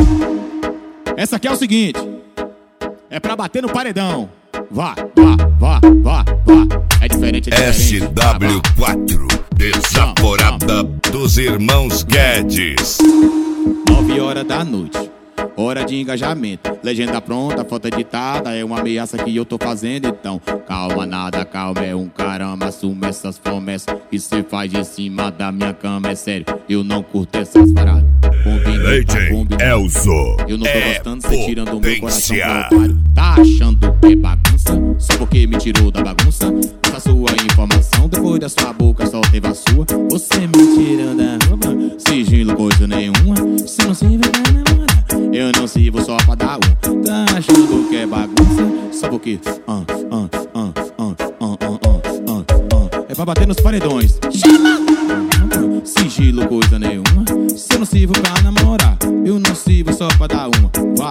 Essa aqui é o seguinte, é pra bater no paredão. Vá. É diferente, é diferente. SW4, Desaforada dos Irmãos Guedes. 9 horas da noite, hora de engajamento. Legenda pronta, foto editada. É uma ameaça que eu tô fazendo. Então, calma, nada, calma, é um caramba. Assume essas promessas que cê faz em cima da minha cama. É sério, eu não curto essas paradas. Legend Elzo. Eu não tô gostando, cê tirando o meu coração pro otário. Tá achando que é bagunça? Só porque me tirou da bagunça. Essa sua informação, depois da sua boca só teve a sua. Você me tirando da roupa, sigilo coisa nenhuma. Se não se vê pra namorar, eu não sirvo só pra dar um. Tá achando que é bagunça? Só porque é pra bater nos paredões. Chama! Sigilo coisa nenhuma. Se eu não sirvo pra namorar, eu não sirvo só pra dar uma. Vá.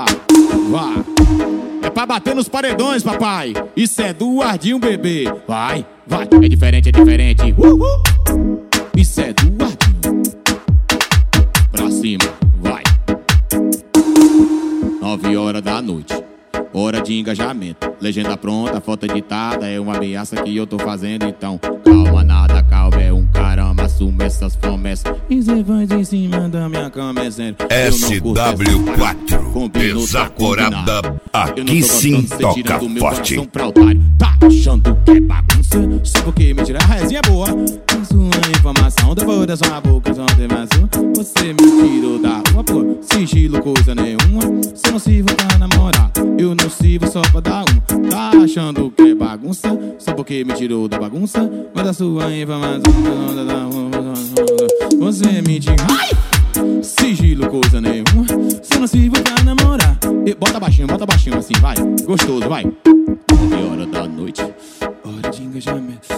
É pra bater nos paredões, papai. Isso é do Ardinho, bebê. Vai. É diferente, Isso é do Ardinho. Pra cima, vai. 9 horas da noite, hora de engajamento. Legenda pronta, foto editada. É uma ameaça que eu tô fazendo. Então, calma, nada, calma, é um caramba. Assume essas promessas e cê faz em cima da minha cama. É sério, SW4, Desaforada. Aqui sim toca forte. Tá achando que é bagunça? Só porque me tira a resenha é boa. A sua informação, depois da sua boca só teve a sua. Você me tirou da rua, pô. Sigilo coisa nenhuma. Se não sirvo pra namorar, eu não sirvo só pra dar um. Tá achando que é bagunça? Só porque me tirou da bagunça. Mas a sua informação, você me tira. Ai! Sigilo coisa nenhuma. Se não sirvo pra namorar, bota baixinho assim, vai. Gostoso, vai. 9 horas da noite, hora de engajamento.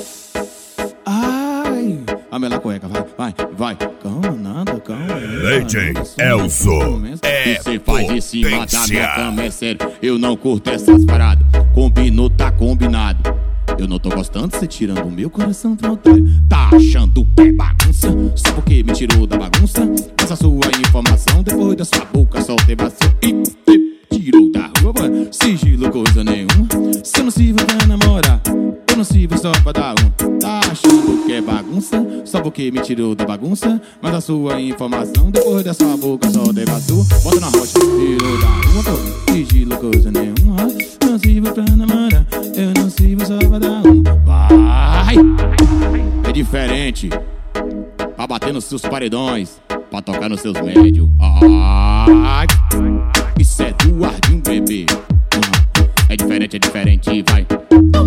Ai, a mela cueca, vai. Calma, nada, calma. Legend Elzo. Você faz em cima da minha cama, é sério, eu não curto essas paradas. Combinou, tá combinado. Eu não tô gostando de você tirando o meu coração pro otário. Tá achando que é bagunça? Só porque me tirou da bagunça. Essa sua informação, depois da sua boca só teve a sua. E tirou da rua, sigilo coisa nenhuma. Se eu não sirvo pra namorar, eu não sirvo só pra dar um. Tá achando que é bagunça? Só porque me tirou da bagunça. Mas a sua informação, depois da sua boca só teve a sua. Bota na rocha, tirou da rua, pô. Sigilo coisa nenhuma. Não sirvo pra namorar, eu não sirvo só pra dar um. Vai! É diferente. Pra bater nos seus paredões, pra tocar nos seus médios. Ai! Isso é do Ardinho, bebê. É diferente, vai.